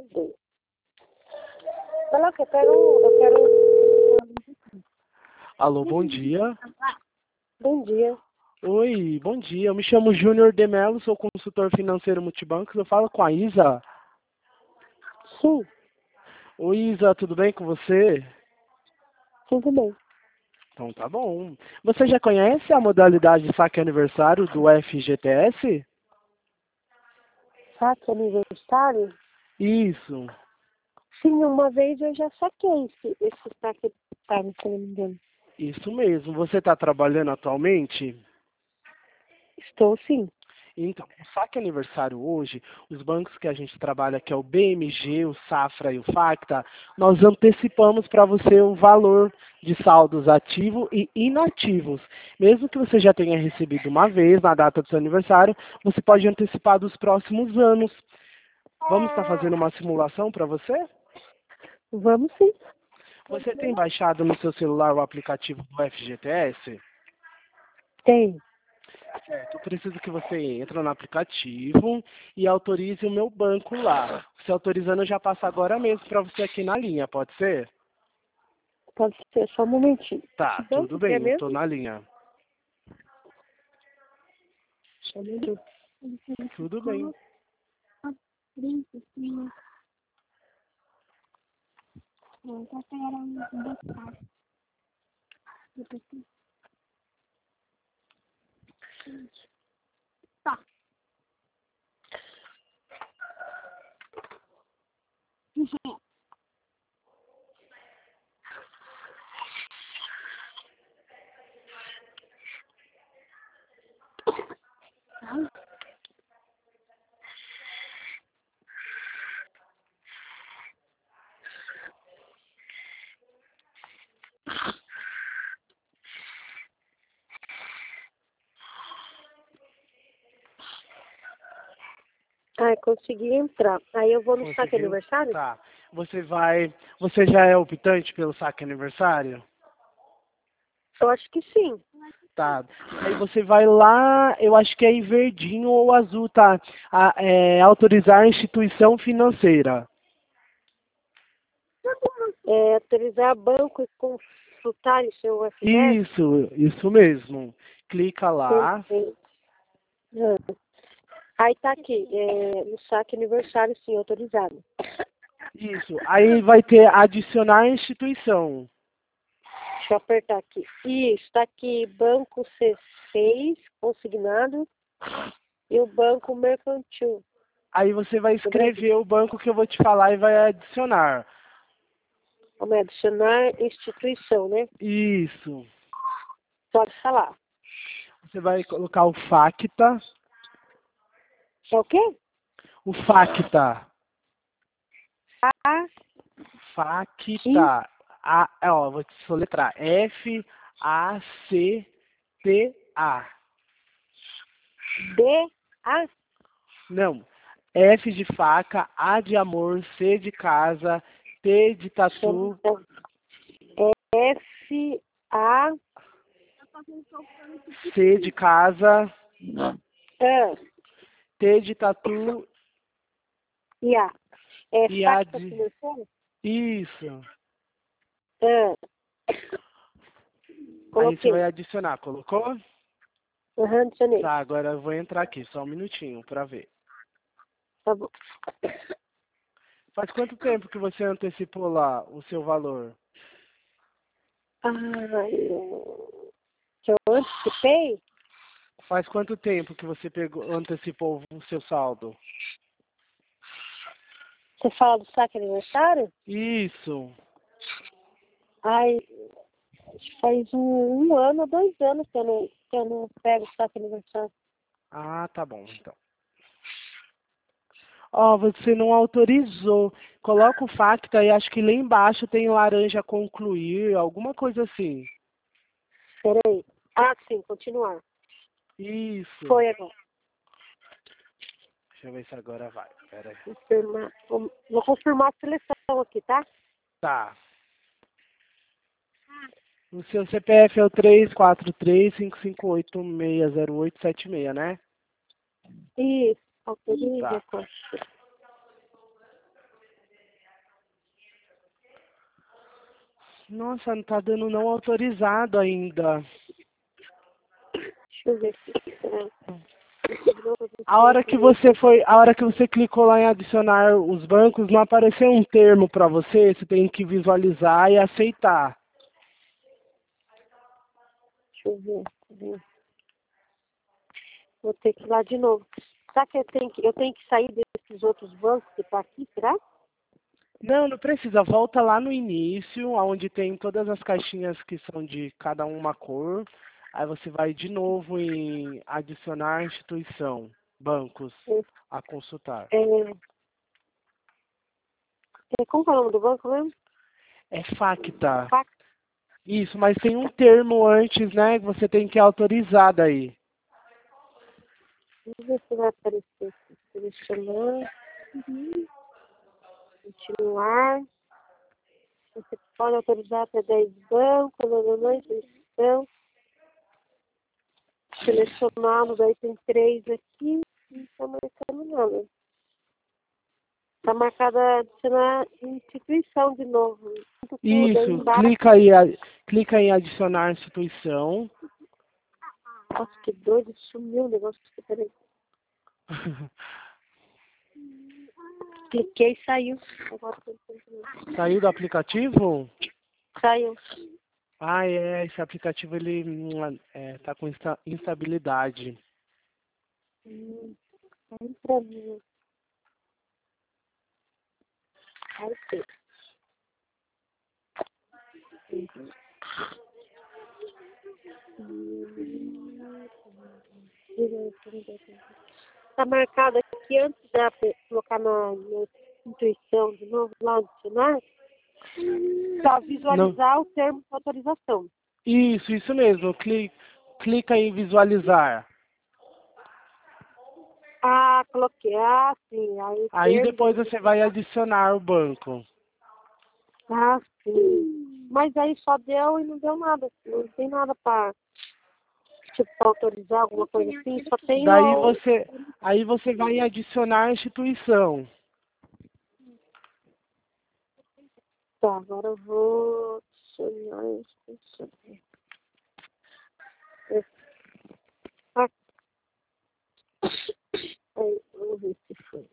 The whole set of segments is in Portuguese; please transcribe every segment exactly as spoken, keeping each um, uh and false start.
Deus. Olha que eu quero, eu quero... Alô, bom dia. Bom dia. Oi, bom dia. Eu me chamo Júnior de Mello, sou consultor financeiro multibancos. Eu falo com a Isa. Sim, Oi, Isa, tudo bem com você? tudo bem. Então tá bom. Você já conhece a modalidade saque aniversário do F G T S? Saque aniversário? Isso. Sim, uma vez eu já saquei esse, esse saque aniversário, se não me engano. Isso mesmo. Você está trabalhando atualmente? Estou sim. Então, o saque aniversário hoje, os bancos que a gente trabalha, que é o B M G, o Safra e o Facta, nós antecipamos para você o valor de saldos ativos e inativos. Mesmo que você já tenha recebido uma vez na data do seu aniversário, você pode antecipar dos próximos anos. Vamos estar fazendo uma simulação para você? Vamos sim. Você tem baixado no seu celular o aplicativo do F G T S? Tem. Certo, eu preciso que você entre no aplicativo e autorize o meu banco lá. Se autorizando, eu já passo agora mesmo para você aqui na linha, pode ser? Pode ser só um momentinho. Tá, Que tudo banco que bem, é eu tô mesmo? na linha. Só um minuto. Tudo bem. Ah, consegui entrar. Aí eu vou no saque Conseguiu? aniversário? Tá. Você vai. Você já é optante pelo saque aniversário? Eu acho que sim. Tá. Aí você vai lá, eu acho que é em verdinho ou azul, tá? A- é, autorizar a instituição financeira. É, autorizar banco e consultar o seu F G S? Isso, isso mesmo. Clica lá. Perfeito. Ah. Aí tá aqui, é, no saque aniversário, sim, autorizado. Isso. Aí vai ter adicionar instituição. Deixa eu apertar aqui. Isso, tá aqui, banco C seis, consignado, e o banco mercantil Aí você vai do Brasil. escrever o banco que eu vou te falar e vai adicionar. Vamos adicionar instituição, né? Isso. Pode falar. Você vai colocar o Facta. É o quê? O Facta. A, I, Facta. A, ó, vou te soletrar. F A C T A. D, A, Não. F de faca, A de amor, C de casa, T de tatu, então, F, A, C de casa, A, T de tatu e A. É e A facta de... financeira? Isso. Ah, Aí você vai coloquei. adicionar. Colocou? Aham, adicionei. Tá, agora eu vou entrar aqui, só um minutinho pra ver. Tá bom. Faz quanto tempo que você antecipou lá o seu valor? Ah, eu... que eu anticipei? Faz quanto tempo que você pegou, antecipou o seu saldo? Você fala do saque aniversário? Isso. Ai, acho que faz um, um ano, dois anos que eu não, que eu não pego o saque aniversário. Ah, tá bom, então. Ó, você não autorizou. Coloca o facto aí, acho que lá embaixo tem laranja concluir, alguma coisa assim. Peraí. Ah, sim, continuar. Isso. Foi agora. Deixa eu ver se agora vai. Pera aí. Confirmar. Vou, vou confirmar a seleção aqui, tá? Tá. O seu C P F é o três quatro três, cinco cinco oito, seis zero oito sete seis, né? Isso. Autoriza, Tá. concha. Nossa, não tá dando não autorizado ainda. Deixa eu ver se... A hora que você foi, a hora que você clicou lá em adicionar os bancos, não apareceu um termo para você, você tem que visualizar e aceitar. Deixa eu ver. ver. Vou ter que ir lá de novo. Será que eu tenho que, eu tenho que sair desses outros bancos que tá aqui, será? Não, não precisa. Volta lá no início, onde tem todas as caixinhas que são de cada uma cor. Aí você vai de novo em adicionar instituição, bancos, a consultar. É, é, como que é o nome do banco mesmo? É Facta. Fac- Isso, mas tem um termo antes, né, que você tem que autorizar daí. Vamos ver se vai aparecer aqui. Selecionar. Uhum. Continuar. Você pode autorizar até dez bancos, não, não, instituição. Selecioná-los, aí tem três aqui. Não está marcando nada. Está marcada adicionar instituição de novo. Tudo aí Isso, embaixo. clica aí, a- clica em adicionar instituição. Nossa, que doido, sumiu o negócio. Peraí. Cliquei e saiu. Agora tô tentando. Saiu do aplicativo? Saiu. Ah, é, esse aplicativo ele hum, é, tá com insta- instabilidade. Hum, saiu pra mim. Aí tem. Está marcado aqui antes de colocar na, na intuição de novo, lá adicionar, para Não. visualizar o termo de autorização. Isso, isso mesmo. Clica, clica em visualizar. Ah, coloquei. Ah, sim. Aí Aí termo depois de... você vai adicionar o banco. Ah, sim. Mas aí só deu e não deu nada. Não tem nada para tipo, pra autorizar alguma coisa assim. Só tem Daí o... você, aí você vai adicionar a instituição. Tá, agora eu vou adicionar isso. Ah, aí, vamos ver se foi.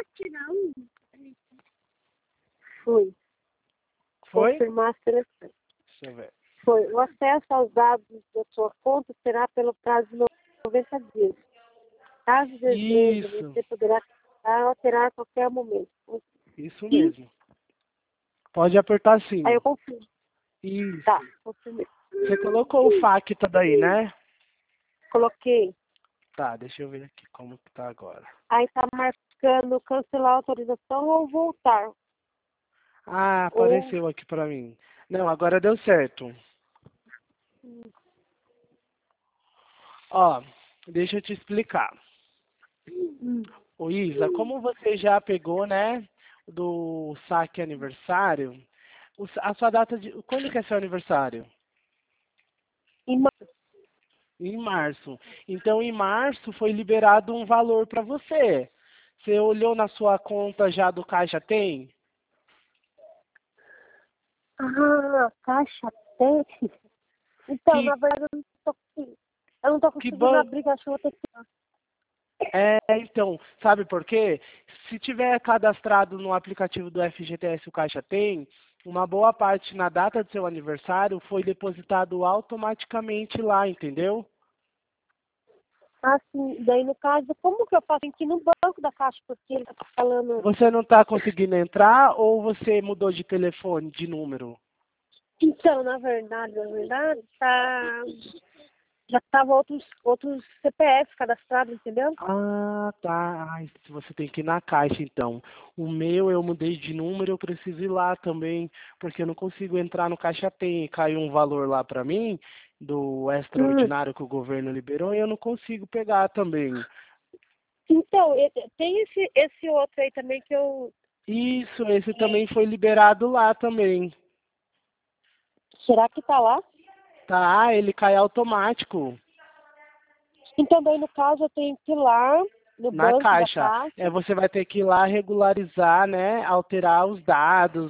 Foi. Foi? Confirmar a seleção. Deixa eu ver. Foi. O acesso aos dados da sua conta será pelo prazo de noventa dias. Caso deseje, Isso, você poderá alterar a qualquer momento. isso Sim. mesmo. Pode apertar sim. Aí eu confirmo. Isso. Tá, confirmei. Você colocou o Facta daí, né? Coloquei. Tá, deixa eu ver aqui como que tá agora. Aí tá marcando cancelar a autorização ou voltar. Ah, Ou... apareceu aqui pra mim. Não, agora deu certo. Ó, deixa eu te explicar. Hum. Ô Isa, como você já pegou, né, do saque aniversário, o- a sua data de... Quando que é seu aniversário? E ma- Em março. Então, em março foi liberado um valor para você. Você olhou na sua conta já do Caixa Tem? Ah, caixa tem. Então, Que, na verdade, eu não tô conseguindo. Eu não tô que conseguindo banco... abrir, acho que eu vou ter que... É, então, sabe por quê? Se tiver cadastrado no aplicativo do F G T S o Caixa Tem, uma boa parte na data do seu aniversário foi depositado automaticamente lá, entendeu? Ah, sim. Daí, no caso, como que eu faço aqui no banco da Caixa? Porque ele tá falando... Você não está conseguindo entrar ou você mudou de telefone, de número? Então, na verdade, na verdade, tá... Já tava outros, outros C P F cadastrados, entendeu? Ah, tá. Ai, você tem que ir na Caixa, então. O meu, eu mudei de número, eu preciso ir lá também, porque eu não consigo entrar no Caixa Tem. Caiu um valor lá para mim, do Hum. extraordinário que o governo liberou, e eu não consigo pegar também. Então, e- tem esse, esse outro aí também que eu... Isso, esse também foi liberado lá também. Será que tá lá? Tá, ele cai automático Então, daí, no caso, eu tenho que ir lá no na banco da Caixa. Caixa. É, você vai ter que ir lá regularizar, né, alterar os dados,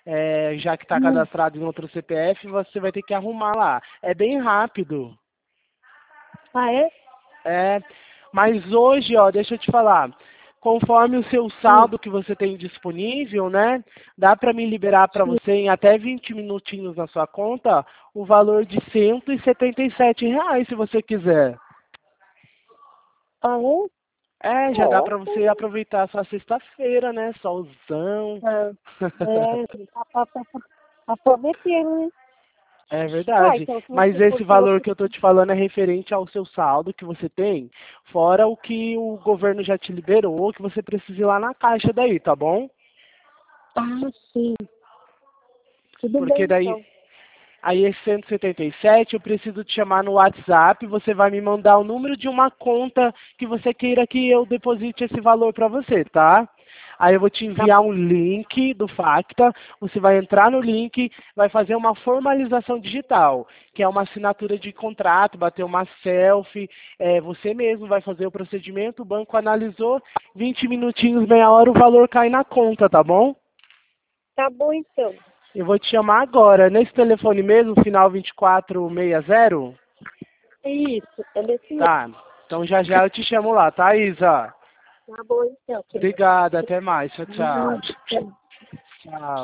é, já que está Hum. cadastrado em outro C P F, você vai ter que arrumar lá. É bem rápido. Ah, é? É, mas hoje, ó, deixa eu te falar, conforme o seu saldo que você tem disponível, né, dá para me liberar para você em até vinte minutinhos na sua conta o valor de cento e setenta e sete reais, se você quiser. Ah, é? É, já dá Ó, para você aproveitar essa sexta-feira, né, solzão. ah, é, tá, tá, tá, tá tá prometendo, né? É Ah, verdade, então, se mas você, esse se valor você... que eu tô te falando é referente ao seu saldo que você tem, fora o que o governo já te liberou, que você precisa ir lá na caixa daí, tá bom? Ah, sim. Tudo Porque bem, daí, então. aí esse cento e setenta e sete eu preciso te chamar no WhatsApp, você vai me mandar o número de uma conta que você queira que eu deposite esse valor para você, tá? Aí eu vou te Tá enviar um link do Facta, você vai entrar no link, vai fazer uma formalização digital, que é uma assinatura de contrato, bater uma selfie, é, você mesmo vai fazer o procedimento, o banco analisou, vinte minutinhos, meia hora, o valor cai na conta, tá bom? Tá bom, então. Eu vou te chamar agora, nesse telefone mesmo, final vinte e quatro sessenta? É isso, é desse mesmo. Tá, então já já eu te chamo lá, tá, Isa? Tá bom, então, querido. Obrigado, até mais, tchau, tchau. Tchau. Tchau.